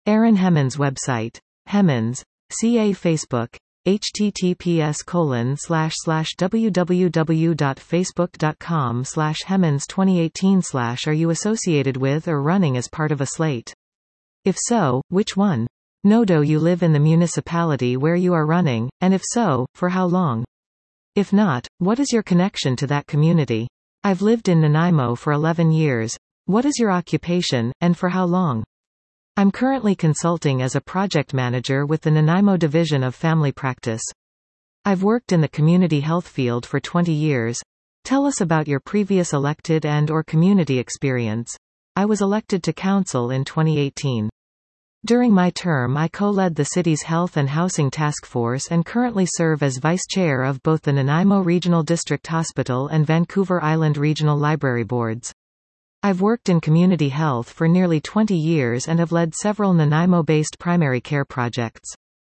Aaron Hemmons website. Hemmons. CA Facebook. https://www.facebook.com/Hemmons2018/ Are you associated with or running as part of a slate? If so, which one? Do you live in the municipality where you are running, and if so, for how long? If not, what is your connection to that community? I've lived in Nanaimo for 11 years. What is your occupation, and for how long? I'm currently consulting as a project manager with the Nanaimo Division of Family Practice. I've worked in the community health field for 20 years. Tell us about your previous elected and/or community experience. I was elected to council in 2018. During my term I co-led the city's Health and Housing Task Force and currently serve as vice chair of both the Nanaimo Regional District Hospital and Vancouver Island Regional Library boards. I've worked in community health for nearly 20 years and have led several Nanaimo-based primary care projects.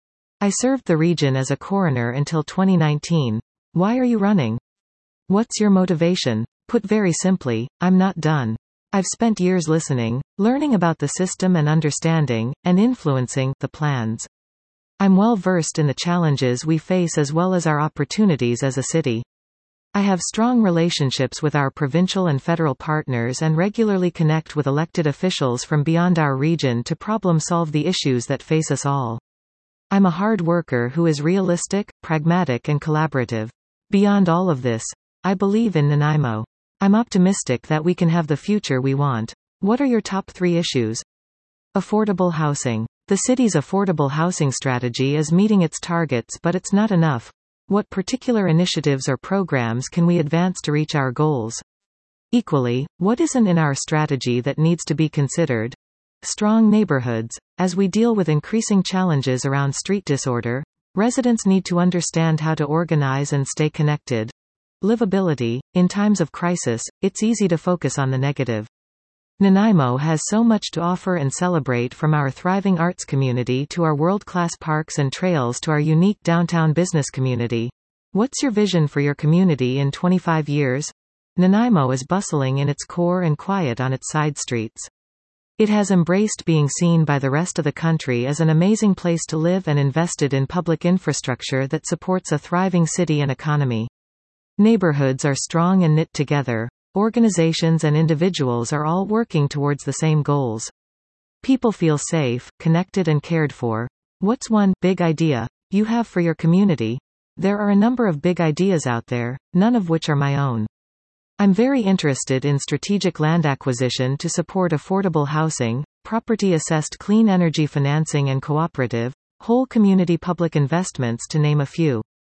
I served the region as a coroner until 2019. Why are you running? What's your motivation? Put very simply, I'm not done. I've spent years listening, learning about the system and understanding, and influencing, the plans. I'm well versed in the challenges we face as well as our opportunities as a city. I have strong relationships with our provincial and federal partners and regularly connect with elected officials from beyond our region to problem-solve the issues that face us all. I'm a hard worker who is realistic, pragmatic and collaborative. Beyond all of this, I believe in Nanaimo. I'm optimistic that we can have the future we want. What are your top 3 issues? Affordable housing. The city's affordable housing strategy is meeting its targets, but it's not enough. What particular initiatives or programs can we advance to reach our goals? Equally, what isn't in our strategy that needs to be considered? Strong neighborhoods. As we deal with increasing challenges around street disorder, residents need to understand how to organize and stay connected. Livability. In times of crisis, it's easy to focus on the negative. Nanaimo has so much to offer and celebrate, from our thriving arts community to our world-class parks and trails to our unique downtown business community. What's your vision for your community in 25 years? Nanaimo is bustling in its core and quiet on its side streets. It has embraced being seen by the rest of the country as an amazing place to live and invested in public infrastructure that supports a thriving city and economy. Neighborhoods are strong and knit together. Organizations and individuals are all working towards the same goals. People feel safe, connected and cared for. What's one big idea you have for your community? There are a number of big ideas out there, none of which are my own. I'm very interested in strategic land acquisition to support affordable housing, property-assessed clean energy financing and cooperative, whole community public investments, to name a few.